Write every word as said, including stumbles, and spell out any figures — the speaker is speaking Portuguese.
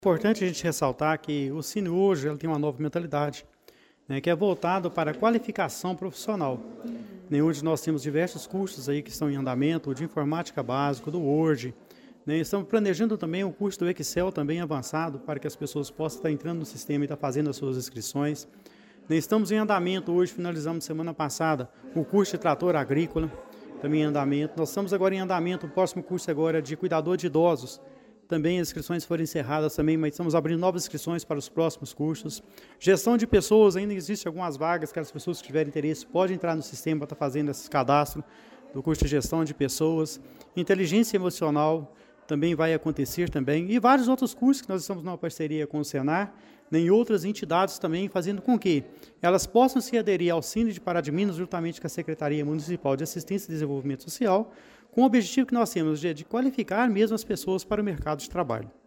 Importante a gente ressaltar que o Cine hoje ele tem uma nova mentalidade, né, que é voltado para a qualificação profissional. Né, onde nós temos diversos cursos aí que estão em andamento, de informática básica, do Word. Né, estamos planejando também o curso do Excel também avançado, para que as pessoas possam estar entrando no sistema e estar fazendo as suas inscrições. Né, estamos em andamento hoje, finalizamos semana passada, o curso de trator agrícola, também em andamento. Nós estamos agora em andamento, o próximo curso agora é de cuidador de idosos. Também as inscrições foram encerradas também, mas estamos abrindo novas inscrições para os próximos cursos. Gestão de pessoas, ainda existem algumas vagas, que as pessoas que tiverem interesse podem entrar no sistema para estar fazendo esse cadastro do curso de gestão de pessoas. Inteligência emocional também vai acontecer também. E vários outros cursos que nós estamos numa parceria com o Senar, nem outras entidades também, fazendo com que elas possam se aderir ao Cine de Pará de Minas, juntamente com a Secretaria Municipal de Assistência e Desenvolvimento Social, com o objetivo que nós temos de, de qualificar mesmo as pessoas para o mercado de trabalho.